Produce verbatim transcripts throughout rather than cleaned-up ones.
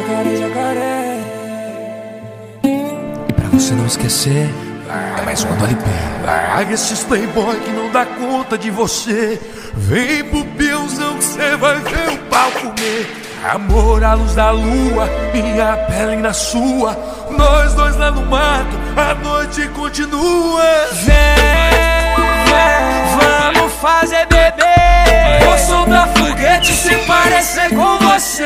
jacaré, jacaré. E pra você não esquecer, é mais uma do L P. Larga esses playboy que não dá conta de você. Vem pro peãozão que cê vai ver o pau comer. Amor à luz da lua, minha pele na sua. Nós dois lá no mato, a noite continua. Vem, vem, vamos fazer bebê. Vou soltar foguete se parecer com você.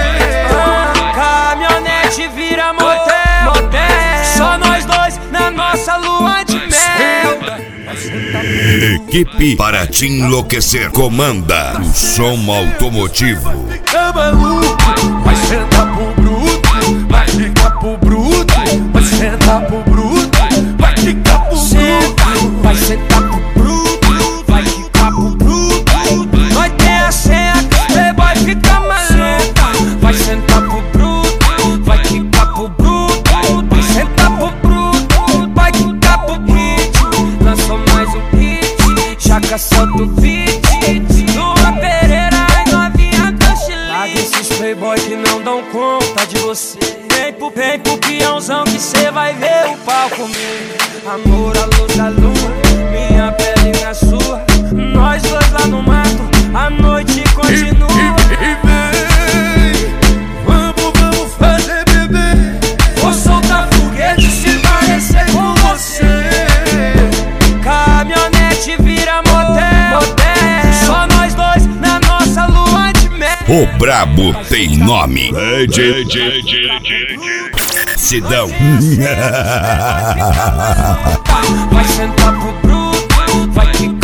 Caminhonete vira motel, motel. Só nós dois na nossa lua de mel. Equipe para te enlouquecer comanda o som automotivo. Fica maluco, vai sentar pro bruto, vai ficar pro bruto, vai sentar pro bruto, vai ficar pro bruto, vai sentar pro bruto, vai ficar pro bruto. Nós tem a senha que os playboy fica maluco. Vai sentar pro bruto, vai ficar pro bruto, vai sentar pro bruto, vai ficar pro bruto. Lançou mais um hit, Chaka solta o beat. Lua Pereira e novinha do Chile. Larga esses playboy que não dão conta de você. Vem pro, vem pro peãozão que cê vai ver o pau comer. Amor à luz da lua, minha pele na sua. Nós dois lá no mato, a noite continua. E, e, e vem, vamos, vamos fazer bebê. Vou soltar foguete se parecer com você. Caminhonete vira motel, motel. Só nós dois na nossa lua de mel. O brabo tem nome. Sidão. Vai sentar pro bruto, vai ficar